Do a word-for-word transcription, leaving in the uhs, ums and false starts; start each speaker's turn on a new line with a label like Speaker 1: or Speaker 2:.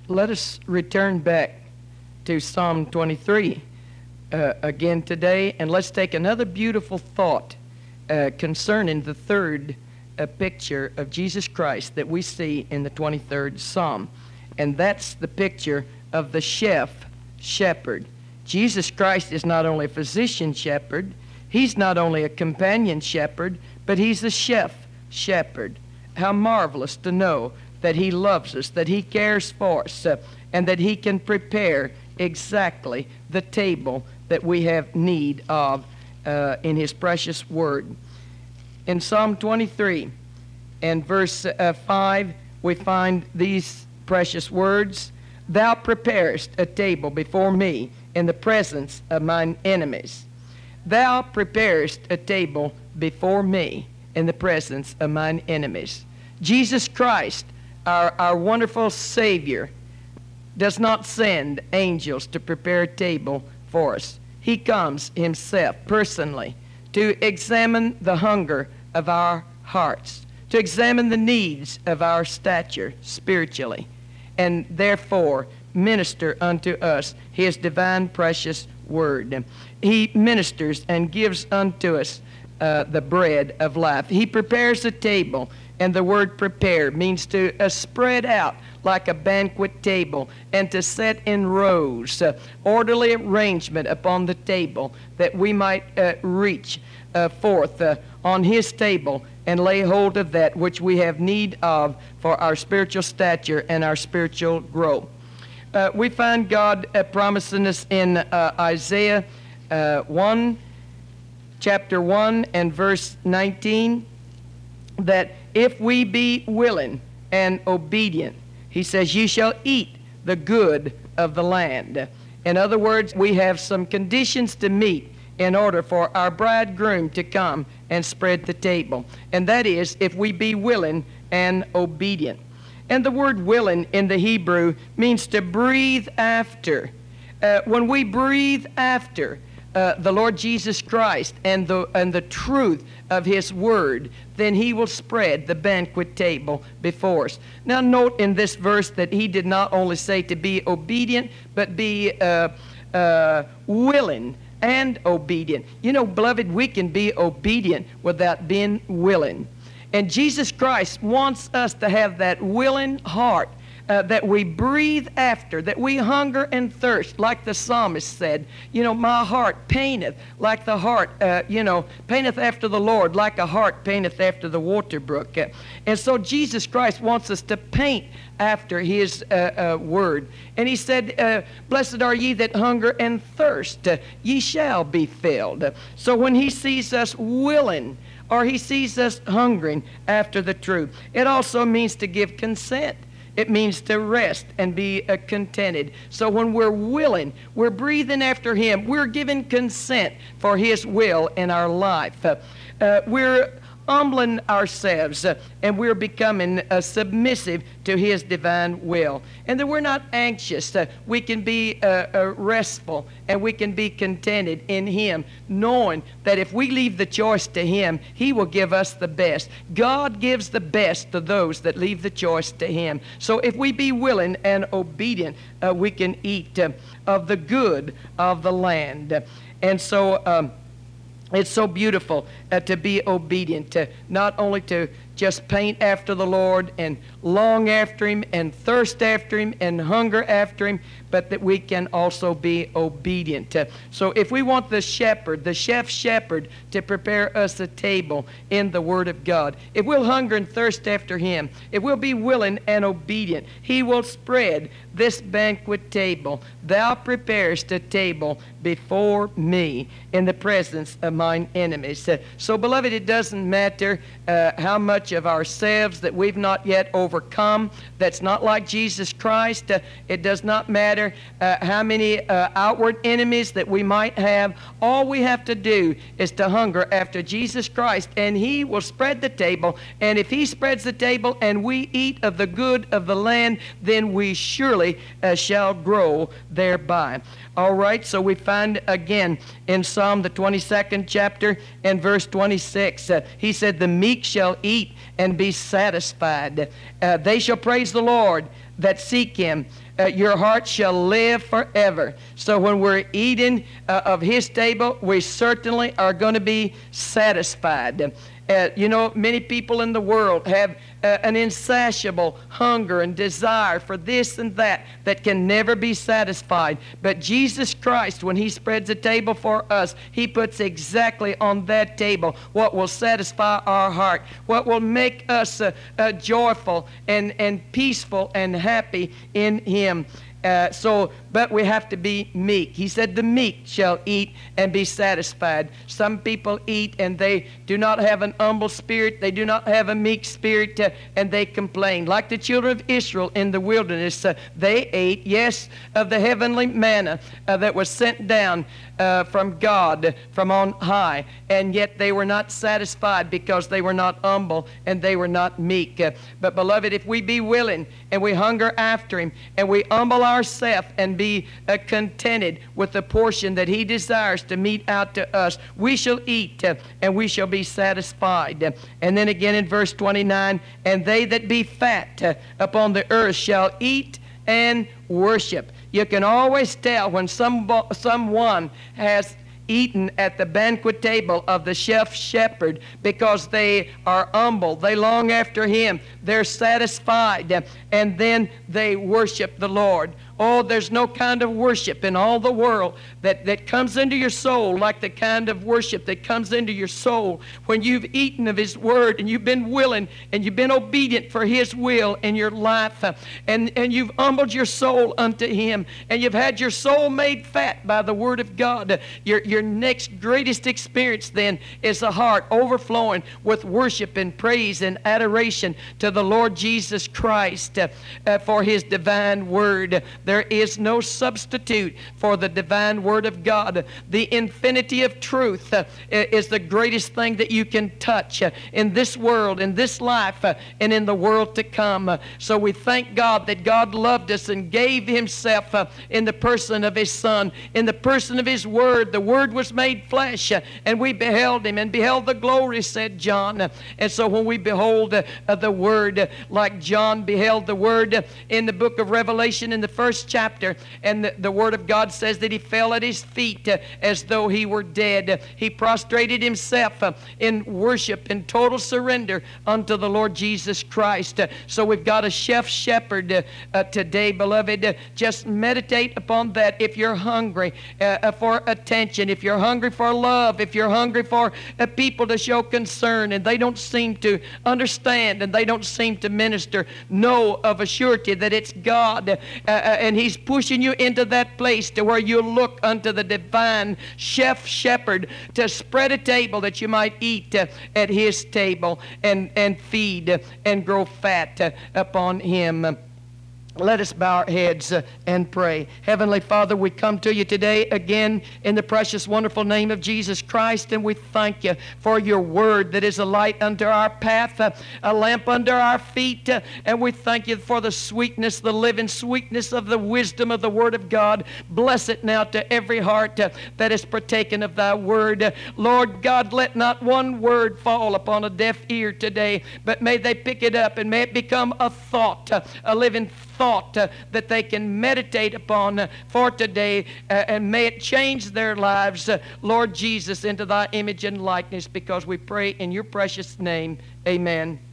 Speaker 1: let us return back to Psalm twenty-three uh, again today, and let's take another beautiful thought uh, concerning the third uh, picture of Jesus Christ that we see in the twenty-third Psalm, and that's the picture of the chef shepherd. Jesus Christ is not only a physician shepherd, he's not only a companion shepherd, but he's a chef shepherd. How marvelous to know that he loves us, that he cares for us, uh, and that he can prepare exactly the table that we have need of uh, in his precious word. In Psalm twenty-three and verse uh, five, we find these precious words: Thou preparest a table before me in the presence of mine enemies. Thou preparest a table before me in the presence of mine enemies. Jesus Christ, our, our wonderful Savior, does not send angels to prepare a table for us. He comes himself personally to examine the hunger of our hearts, to examine the needs of our stature spiritually, and therefore minister unto us his divine precious word. He ministers and gives unto us uh, the bread of life. He prepares a table, and the word prepare means to uh, spread out like a banquet table, and to set in rows, uh, orderly arrangement upon the table, that we might uh, reach uh, forth uh, on his table and lay hold of that which we have need of for our spiritual stature and our spiritual growth. Uh, we find God uh, promising us in uh, Isaiah uh, one, chapter one and verse nineteen, that if we be willing and obedient, he says, ye shall eat the good of the land. In other words, we have some conditions to meet in order for our bridegroom to come and spread the table. And that is, if we be willing and obedient. And the word willing in the Hebrew means to breathe after. Uh, when we breathe after uh, the Lord Jesus Christ and the, and the truth of his word, then he will spread the banquet table before us. Now note in this verse that he did not only say to be obedient, but be uh, uh, willing and obedient. You know, beloved, we can be obedient without being willing. And Jesus Christ wants us to have that willing heart uh, that we breathe after, that we hunger and thirst, like the psalmist said, you know, my heart paineth like the heart, uh, you know, paineth after the Lord, like a heart paineth after the water brook. Uh, and so Jesus Christ wants us to paint after his uh, uh, word. And he said, uh, blessed are ye that hunger and thirst, uh, ye shall be filled. So when he sees us willing, or he sees us hungering after the truth, it also means to give consent. It means to rest and be uh, contented. So when we're willing, we're breathing after him, we're giving consent for his will in our life. Uh, uh, we're humbling ourselves, uh, and we're becoming uh, submissive to his divine will. And that we're not anxious. Uh, we can be uh, uh, restful, and we can be contented in him, knowing that if we leave the choice to him, he will give us the best. God gives the best to those that leave the choice to him. So if we be willing and obedient, uh, we can eat uh, of the good of the land. And so um, it's so beautiful uh, to be obedient, to not only to just paint after the Lord and long after him and thirst after him and hunger after him, but that we can also be obedient. Uh, so if we want the shepherd, the chef shepherd, to prepare us a table in the Word of God, if we'll hunger and thirst after him, if we'll be willing and obedient, he will spread this banquet table. Thou preparest a table before me in the presence of mine enemies. Uh, so beloved, it doesn't matter uh, how much of ourselves that we've not yet overcome that's not like Jesus Christ. Uh, it does not matter uh, how many uh, outward enemies that we might have. All we have to do is to hunger after Jesus Christ, and he will spread the table. And if he spreads the table and we eat of the good of the land, then we surely uh, shall grow thereby. All right, so we find again in Psalm the twenty-second chapter and verse twenty-six, uh, he said, the meek shall eat and be satisfied. Uh, they shall praise the Lord that seek him. Uh, your heart shall live forever. So when we're eating uh, of his table, we certainly are going to be satisfied. Uh, you know, many people in the world have uh, an insatiable hunger and desire for this and that that can never be satisfied. But Jesus Christ, when he spreads a table for us, he puts exactly on that table what will satisfy our heart, what will make us uh, uh, joyful and, and peaceful and happy in him. Uh, so, but we have to be meek. He said, the meek shall eat and be satisfied. Some people eat and they do not have an humble spirit. They do not have a meek spirit, uh, and they complain. Like the children of Israel in the wilderness, uh, they ate, yes, of the heavenly manna uh, that was sent down uh, from God, from on high, and yet they were not satisfied because they were not humble and they were not meek. Uh, but beloved, if we be willing and we hunger after him and we humble ourselves and be uh, contented with the portion that he desires to mete out to us, we shall eat uh, and we shall be satisfied. Uh, and then again in verse twenty-nine, and they that be fat uh, upon the earth shall eat and worship. You can always tell when some, someone has eaten at the banquet table of the chef shepherd because they are humble. They long after him. They're satisfied, and then they worship the Lord. Oh, there's no kind of worship in all the world that, that comes into your soul like the kind of worship that comes into your soul when you've eaten of his word and you've been willing and you've been obedient for his will in your life, uh, and, and you've humbled your soul unto him, and you've had your soul made fat by the word of God. Uh, your, your next greatest experience then is a heart overflowing with worship and praise and adoration to the Lord Jesus Christ uh, uh, for his divine word. There is no substitute for the divine word of God. The infinity of truth uh, is the greatest thing that you can touch uh, in this world, in this life, uh, and in the world to come. Uh, so we thank God that God loved us and gave himself uh, in the person of his Son, in the person of his word. The word was made flesh, uh, and we beheld him and beheld the glory, said John. Uh, and so when we behold uh, uh, the word, uh, like John beheld the word uh, in the book of Revelation in the first chapter, and the, the word of God says that he fell at his feet uh, as though he were dead. Uh, he prostrated himself uh, in worship, in total surrender unto the Lord Jesus Christ. Uh, so we've got a chef shepherd uh, uh, today, beloved. Uh, just meditate upon that. If you're hungry uh, uh, for attention, if you're hungry for love, if you're hungry for uh, people to show concern and they don't seem to understand and they don't seem to minister, know of a surety that it's God, uh, uh, and he's pushing you into that place to where you look unto the divine chef shepherd to spread a table that you might eat uh, at his table and, and feed uh, and grow fat uh, upon him. Let us bow our heads uh, and pray. Heavenly Father, we come to you today again in the precious, wonderful name of Jesus Christ, and we thank you for your word that is a light unto our path, uh, a lamp under our feet, uh, and we thank you for the sweetness, the living sweetness of the wisdom of the word of God. Bless it now to every heart uh, that is partaken of thy word. Uh, Lord God, let not one word fall upon a deaf ear today, but may they pick it up and may it become a thought, uh, a living thought. Thought uh, that they can meditate upon uh, for today, uh, and may it change their lives, uh, Lord Jesus, into thy image and likeness, because we pray in your precious name. Amen.